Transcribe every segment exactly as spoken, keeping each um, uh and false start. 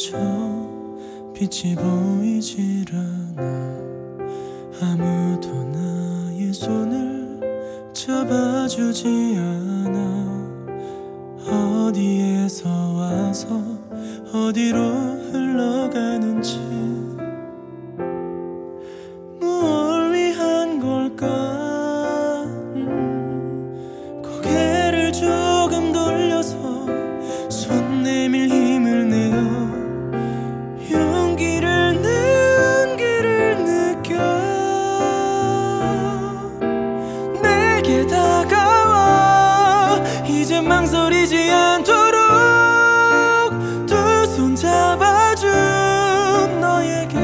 멈춰 빛이 보이질 않아. 아무도 나의 손을 잡아주지 않아. 어디에서 와서 어디로 흘러가는지, 뭘 위한 걸까? 음, 고개를 조금 돌려서 손 내밀 힘을 내어 용기를 낸 길을 느껴. 내게 다가와 이제 망설이지 않도록 두 손 잡아준 너에게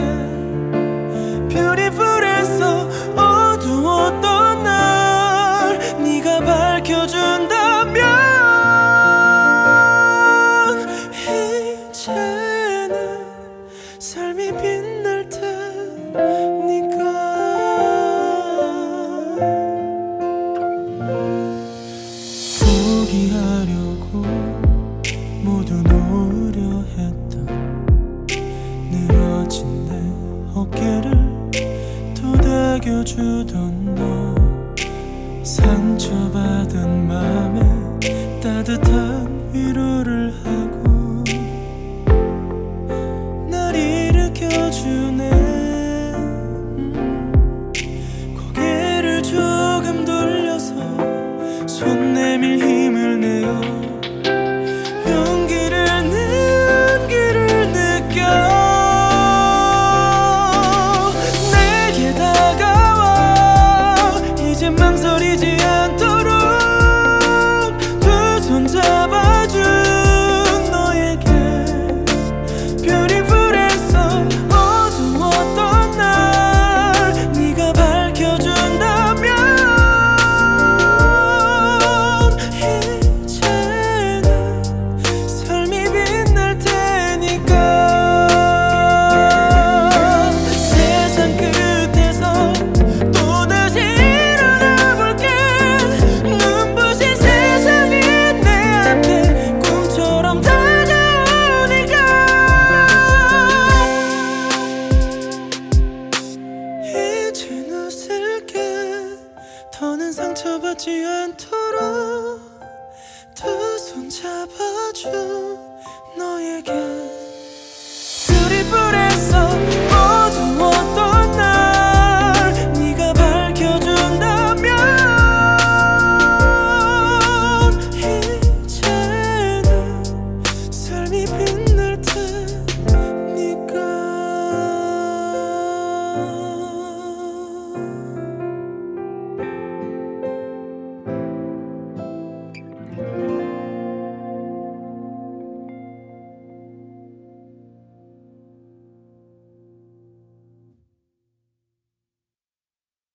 Beautiful했어. 어두웠던 날 네가 밝혀준다면 이제는 삶이 빛날 테니까. 포기하려고 모두 놓으려 했던 늘어진 내 어깨를 토닥여주던 너, 상처받은 맘에 따뜻한 위로를 하고 날 일으켜주